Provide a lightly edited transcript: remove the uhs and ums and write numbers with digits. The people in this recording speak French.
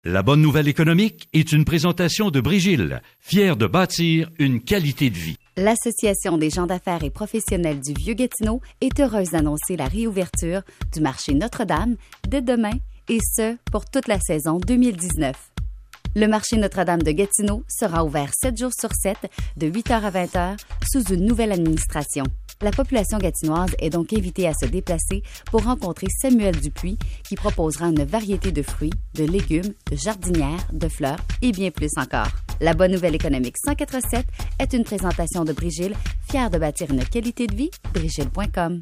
La bonne nouvelle économique est une présentation de Brigil, fière de bâtir une qualité de vie. L'Association des gens d'affaires et professionnels du Vieux-Gatineau est heureuse d'annoncer la réouverture du marché Notre-Dame dès demain, et ce, pour toute la saison 2019. Le marché Notre-Dame de Gatineau sera ouvert 7 jours sur 7, de 8h à 20h, sous une nouvelle administration. La population gatinoise est donc invitée à se déplacer pour rencontrer Samuel Dupuis, qui proposera une variété de fruits, de légumes, de jardinières, de fleurs et bien plus encore. La bonne nouvelle économique 104.7 est une présentation de Brigil, fière de bâtir une qualité de vie, brigil.com.